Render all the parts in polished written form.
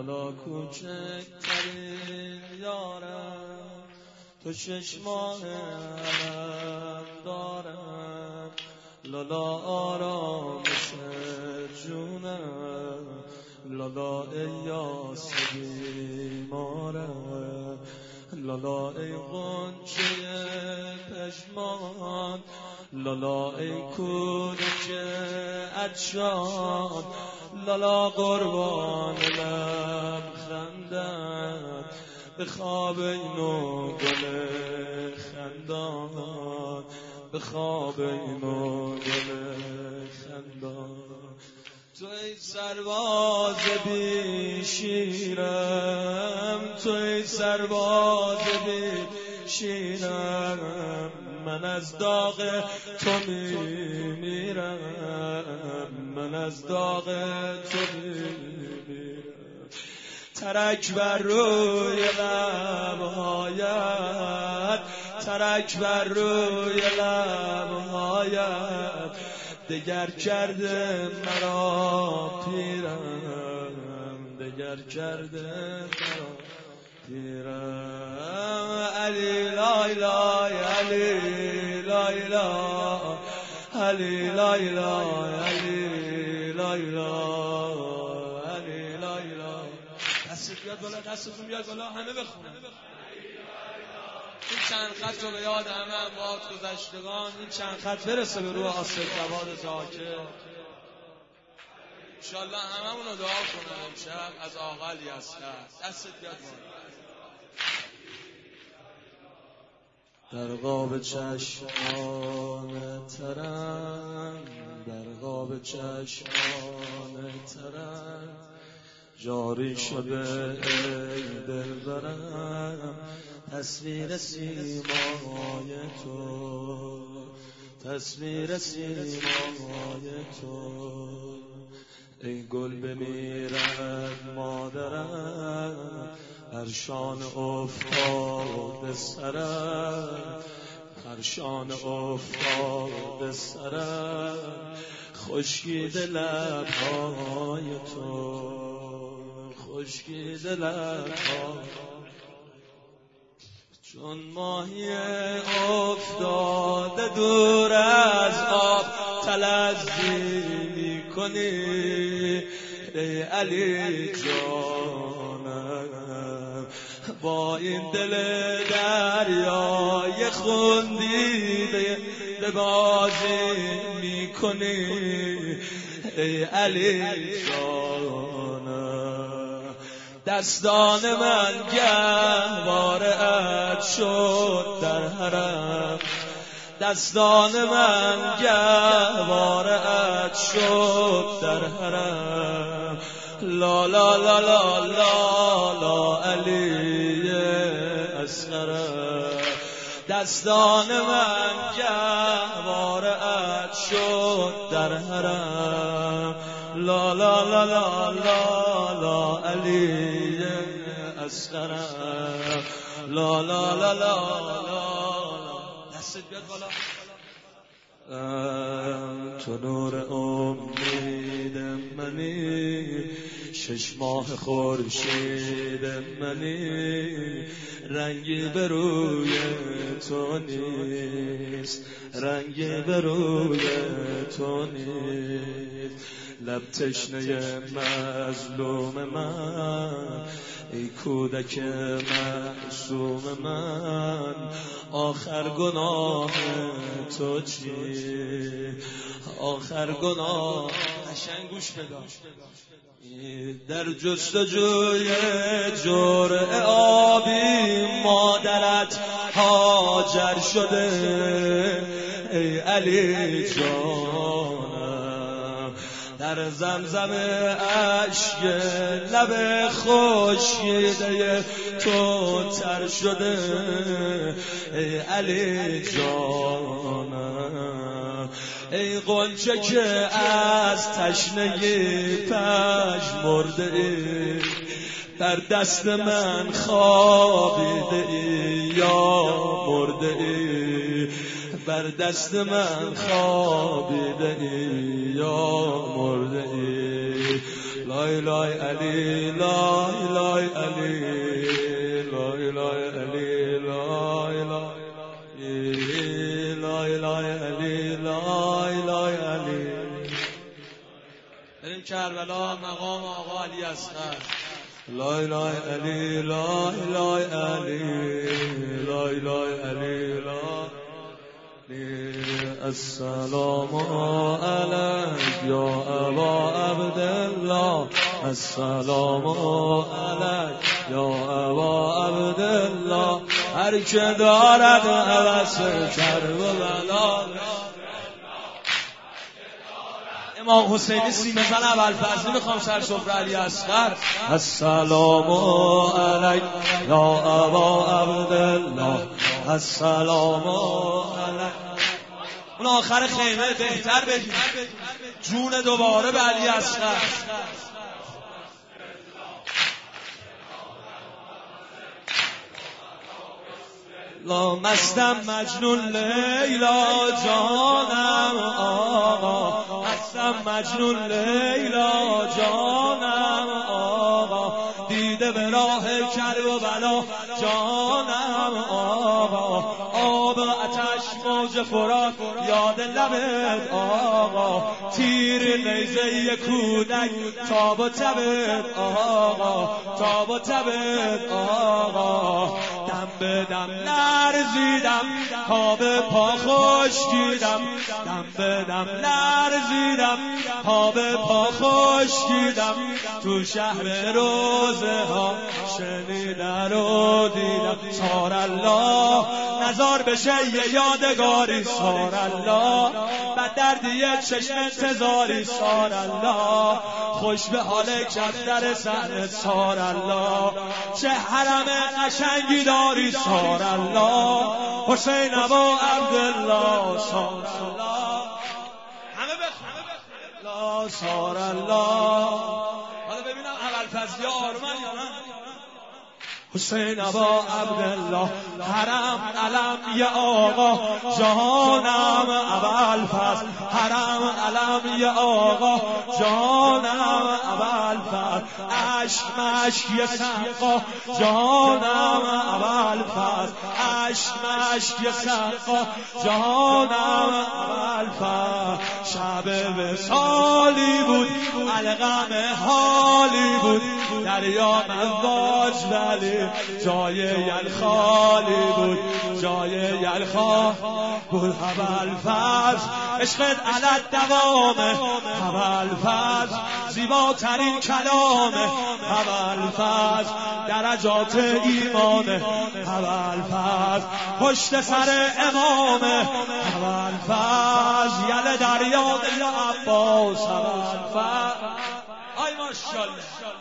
لالا کوچکترین یارم، تو 6 ماه علم دارم. لالا آرامش جونم، لالا ای یاس بیمارم، لالا ای غنچه پشمان، لالا ای کودک عطشان، لالا قربان لبخندت، به خواب اینو گل خندان، به خواب اینو گل خندان. تو ای سرباز بی شیرم، تو ای سرباز بی شیرم، من از داغ تو میمیرم، من از داغ تو میمیرم. ترک بر روی لبهایت، ترک بر روی لبهایت، دگر کرده مرا پیرم، دگر کرده مرا پیرم. علی لای لای علی لای لای علی لای لای علی لای لای علی لای لای. دستت بیاد بالا، دستتون بیاد بالا، همه بخونن این چند خط رو به یاد همه اموات گذشتگان. این چند خط برسه به روح آصف جواد زاکر. انشالله هممون رو دعا کنن امشب از آقا الیاصغر. دستت بیاد بالا. در قاب چشمان ترم، در قاب چشمان ترم، جاری شده ای دلبرم تصویر سیمای تو، تصویر سیمای تو. ای گل بمیرد مادرم، پرشان افتاد سرم، پرشان افتاد سرم، خشکیده لبهای تو، خشکیده لبهای. چون ماهی افتاده دور از آب تلذی میکنی ای علی جانم، با این دل دریای خون دیده بازی میکنی ای علی جانم. دستان من گهواره‌ات شد در حرم، دستان من گهواره‌ات شد در حرم. لا لا لا لا لا لا علی اصغر. دستان من گهواره‌ات شد در حرم. لا لا لا لا لا لا علی اصغر. لا لا لا لا لا. دست بیاد بالا. تو نور امید منی، 6 ماه خورشید منی، رنگی به روی تو نیست، رنگی به روی تو نیست. لب تشنه مظلوم من، ای کودک معصوم من، آخر گناه تو چی؟ آخر گناه قشنگ گوش بده. در جستجوی جرعه آبی مادرت هاجر شده ای علی جانم. در زمزم اشک لب خشکیده تو تر شده ای علی جانم. ای غنچه که از تشنگی پژمرده ای، در دست من خوابیده ای یا مرده ای، بر دست من خوابیده ای یا مرده ای. لای لای علی لای لای علی لای لای علی لای لای لای علی لای لای علی. بریم کربلا مقام آقا علی اصغر. لای لای علی لای لای علی لای لای علی لای. السلام علیک یا ابا عبدالله، السلام علیک یا ابا عبدالله. هر که دارد عوض کربلا. امام حسینی سینه زن ابوالفضل میخوام سر سفره علی اصغر. السلام علیک یا ابا عبدالله، السلام علیک. اون آخر خیمه بهتر بگیم جون دوباره به علی اصغر. لا مستم مجنون لیلا جانم آقا، مستم مجنون لیلا جانم آقا. دیده به راه کرب و بلا جانم آقا. آب آتش موج فرات یاد لبت آقا. تیر نیزه کودک تاب و تبت آقا، تاب و تبت آقا. دم به دم لرزیدم تا به پا خشکیدم، دم به دم لرزیدم تا به پا خشکیدم. تو شهر روزه ها شنیدم و دیدم. سار الله نزار بشه یه یادگاری، سار الله بد دردی چشم انتظاری، سار الله خوش به حال کفتر صحنه، سار الله چه حرم قشنگی داری، سار الله حسین ابا عبدالله، سار الله همه بخون سار الله. حالا ببینم ابوالفضل آرمان یا نه. حسین ابا عبدالله حرم علم یا آقا جانم ابوالفضل، حرم علم یا آقا جانم ابوالفضل. عشق مشک یا سقا جانم ابوالفضل، عشق مشک یا سقا جانم ابوالفضل. شب وصالی بود الغم حالی بود، دریا مواج ولی جای یلخالی بود، جای یلخال بود. ابوالفضل عشقت علت دوامه، ابوالفضل زیباترین کلامه، ابوالفضل درجات ایمانه، ابوالفضل پشت سر امامه، ابوالفضل یل دریا دل عباس، ابوالفضل آی ماشاءالله.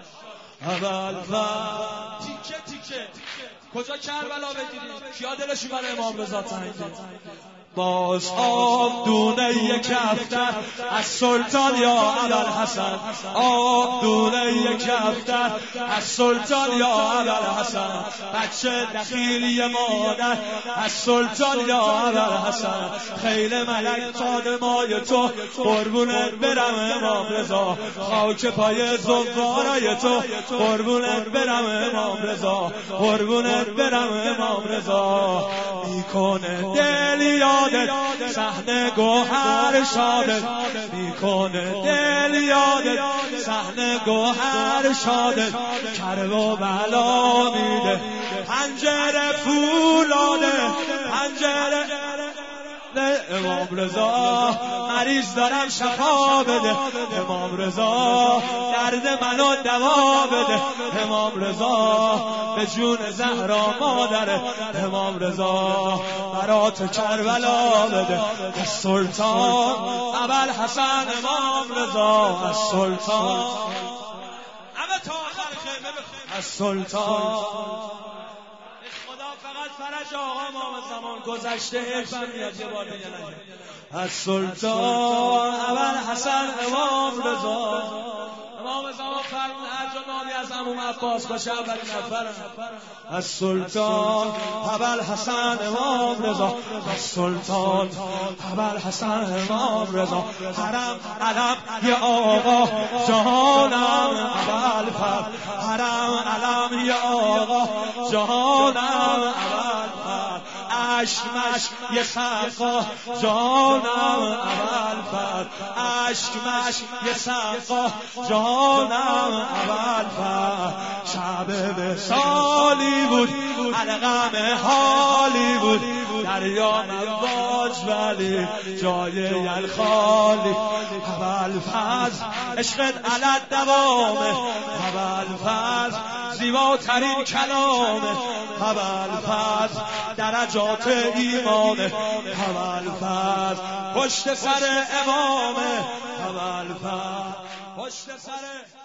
ابوالفضل تیکه تیکه کجا کربلا بگیرید؟ کیا دلشون برای امام رضا تنگه؟ باز آب دونه یک کفتر از سلطان یا ابوالحسن، آب دونه یک کفتر از سلطان یا ابوالحسن. بچه دخیلی مادر از سلطان یا ابوالحسن. خیل ملک خادمای تو قربونت برم امام رضا، خاک پای زوارای تو قربونت برم امام رضا، قربونت برم امام رضا. میکنه دل یادت صحنه گوهر شادت، میکنه دل یادت صحنه گوهر شادت. کرب و بلا میده پنجره فولاده، پنجره امام رضا مریض دارم شفا بده، امام رضا درد منو دوا بده، امام رضا به جون زهرا مادره، امام رضا برات کربلا بده. از سلطان ابوالحسن امام رضا، از سلطان همه تا آخر خیمه بخون از سلطان. فقط فرج آقا امام زمان گذشته حرفم میاد یه بار دیگه نگه. از سلطان ابوالحسن امام رضا، امام زمان فرمود هر جا نامی از عموم عباس باشه اولین نفرم. از سلطان ابوالحسن امام رضا، از سلطان ابوالحسن امام رضا، حرم علم یه آقا جهانم ابوالفضل، حرم علم یه آقا جهانم ابوالفضل، اشکمش یه سقا جانم ابوالفضل، اشکمش یه سقا جانم ابوالفضل. شب وصالی بود علقم حالی بود، دریا مواج ولی جای یل خالی. ابوالفضل عشقت علت دوامه، ابوالفضل زیباترین کلامه، ابوالفضل درجات ایمانه، ابوالفضل پشت سر امامه، ابوالفضل پشت سر